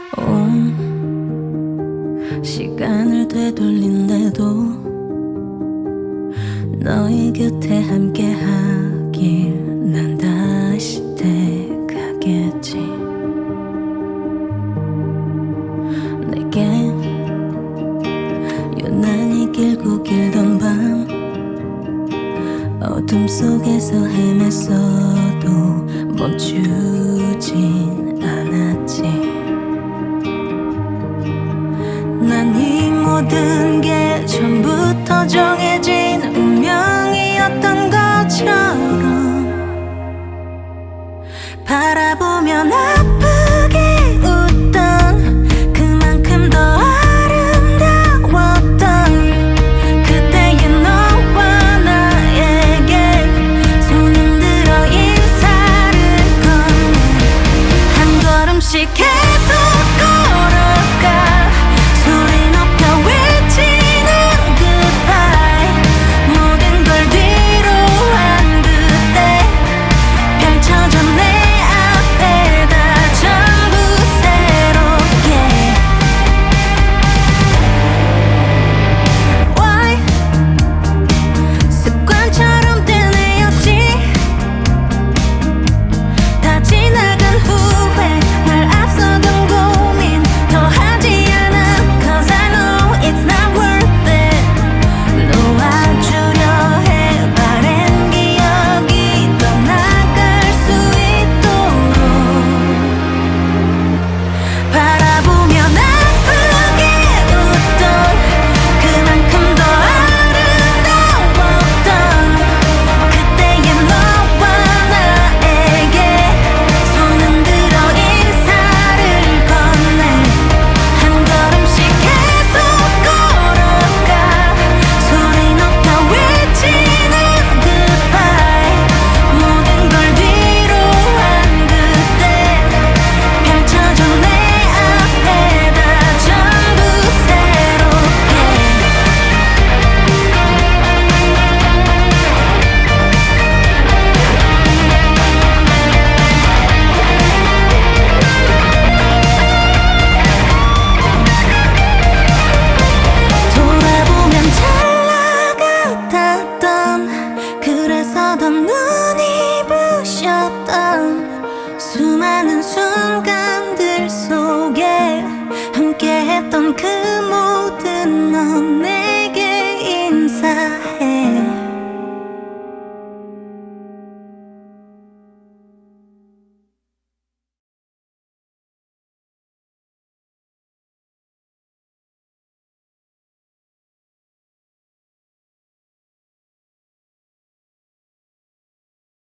온 시간을 되돌린대도 너의 곁에 함께하길 난 다시 택하겠지. 내게 유난히 길고 길던 밤 어둠 속에서 헤맸어도 멈추진 않았지. 난 이 모든 게 처음부터 정해진 운명이었던 것처럼 바라보면 아프게 웃던 그만큼 더 아름다웠던 그때의 너와 나에게 손을 들어 인사를 건네 한 걸음씩 계속 걸어가 소리 높여 외치는 goodbye. 모든 걸 뒤로 한 그때 펼쳐져 내 앞에다 전부 새롭게. Why? 습관처럼 뜨내었지. 다 지나간 후회 날 앞서던 고민 더 하지 않아. Cause I know it's not worth it. 놓아주려 해 바랜 기억이 떠나갈 수 있도록 바라보면 아프게 웃던 그만큼 더 아름다웠던 그때의 너와 나에게 손은 들어 인사를 건네 한 걸음씩 계속 걸어가 소리 높여 외치는 goodbye. 모든 걸 뒤로 한 그때 펼쳐져 내 앞에다 전부 새롭게. 돌아보면 잘 나같았던 그래서 더 눈이 부셨던 수많은 순간